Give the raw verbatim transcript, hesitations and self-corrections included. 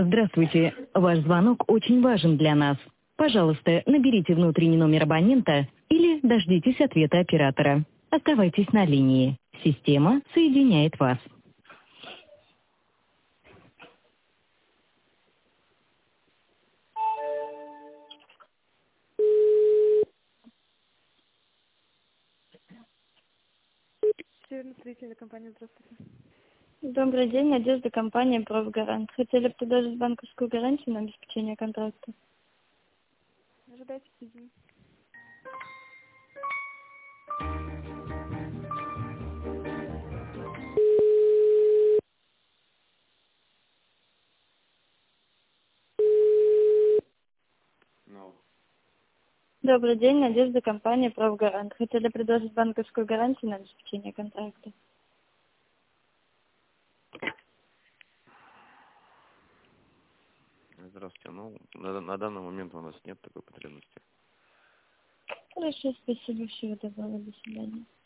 Здравствуйте. Ваш звонок очень важен для нас. Пожалуйста, наберите внутренний номер абонента или дождитесь ответа оператора. Оставайтесь на линии. Система соединяет вас. Северная строительная компания, здравствуйте. Добрый день, Надежда, компания «Профгарант». Хотели бы предложить банковскую гарантию на обеспечение контракта. Ожидайте, сидим. No. Добрый день, Надежда, компания «Профгарант». Хотели предложить банковскую гарантию на обеспечение контракта. Здравствуйте. Ну, на, на данный момент у нас нет такой потребности. Хорошо, спасибо, всего доброго, до свидания.